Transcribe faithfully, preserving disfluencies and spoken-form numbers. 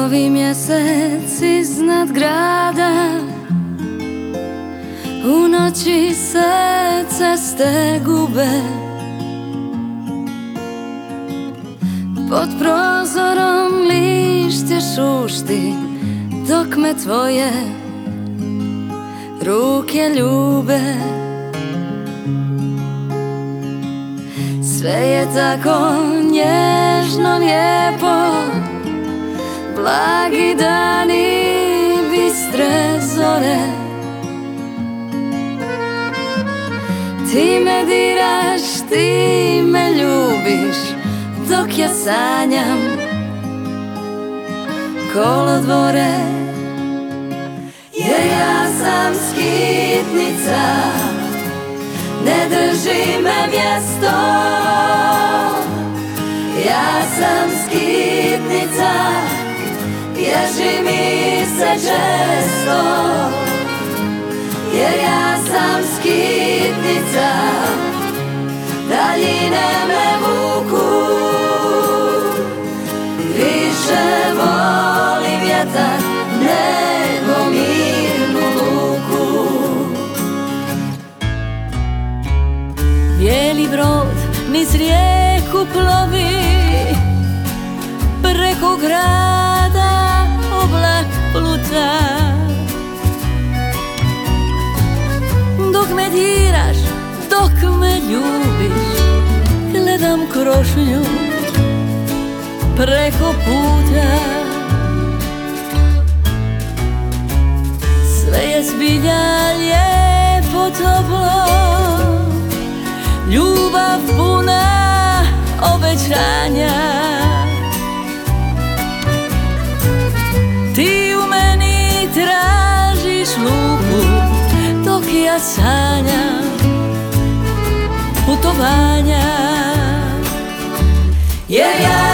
Novi mjesec iznad grada, u noći se ceste gube. Pod prozorom lišće šušti, dok me tvoje ruke ljube. Sve je tako nježno lijepo, blagi dani, bistre zore. Ti me diraš, ti me ljubiš, dok ja sanjam kolodvore. Jer ja sam skitnica, ne drži me mjesto. Ja sam skitnica, ježi mi se često. Jer ja sam skitnica, daljine me vuku. Više volim vjetar nego mirnu luku. Bijeli brod niz rijeku plovi, preko grada oblak pluta. Dok me diraš, dok me ljubiš, gledam krošnju preko puta. Sve je zbilja lijepo, toplo, ljubav puna obećanja. Ti u meni tražiš luku, dok ja sanjam putovanja. Jer ja